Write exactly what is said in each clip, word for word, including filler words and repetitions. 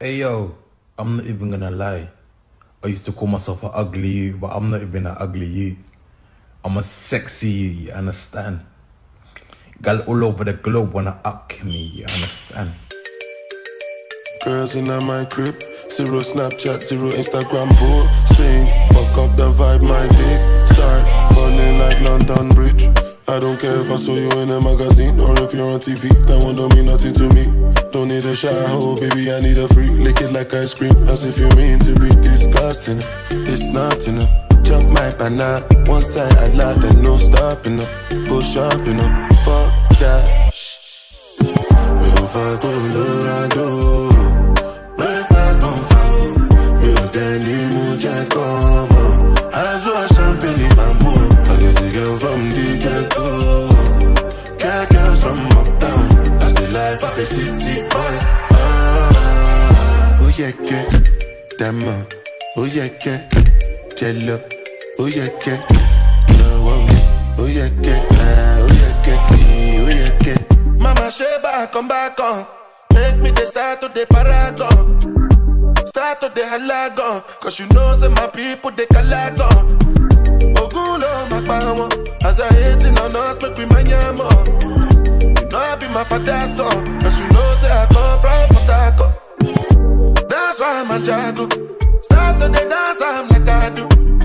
Hey yo, I'm not even gonna lie. I used to call myself an ugly you, but I'm not even an ugly you. I'm a sexy you, you understand? Gal all over the globe wanna up me, you understand? Girls in my crib, zero Snapchat, zero Instagram posting. Fuck up the vibe, my dick start falling like London Bridge. I don't care if I saw you in a magazine or if you're on T V, that one don't mean nothing to me. Don't need a shower, baby, I need a free. Lick it like ice cream, as if you mean to be disgusting. It's not enough. Chop my banana, one side I like and no stopping up. Push up, you know, fuck that. Move a Colorado. Breakfast don't follow. Me Danny Muja come on. As well champagne in my mood. I get a girl from the ghetto. Got girls from uptown. That's the life of a city boy. Ah, oh yeah, yeah, damn. Oh yeah, yeah, jello. Oh yeah, yeah, oh, oh yeah, yeah, oh yeah, yeah, oh yeah, yeah. Mama Sheba, come back on. Make me the start to the paragon. Start to the halagon. Cause you know say my people they calagon. Ogulo makbawo. As I hating on us, make we manyamo. You know I be my father's son. Cause you know say I come from Potako. That's why I'm a jago. Start to the dance, I'm like I do.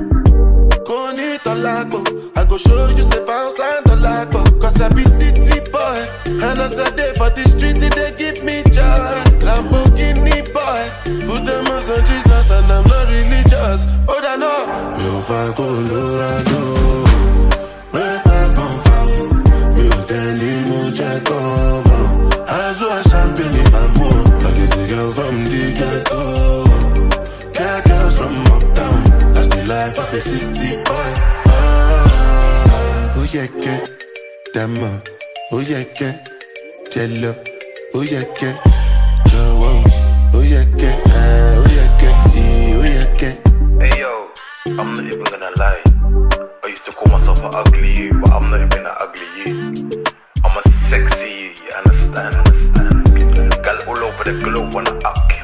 I go show you say bounce and the lago. Cause I be city boy. And as a day for the street, they give me joy. Lamborghini boy. Put them on Jesus and I'm not religious. Oh, I know. Me over Colorado. Breakfast don't follow. Me Danny Muja come on. As well champagne in my mood. Like it's a girl from the ghetto. Got girls from uptown. That's the life of a city boy. Oh yeah, yeah, damn. Oh yeah, yeah, jello. Oh yeah, yeah, oh oh yeah, yeah, oh yeah, yeah, oh yeah, yeah. Hey yo, I'm not even gonna lie. I used to call myself an ugly you, but I'm not even an ugly you. I'm a sexy you, you understand? Understand? Gal all over the globe wanna up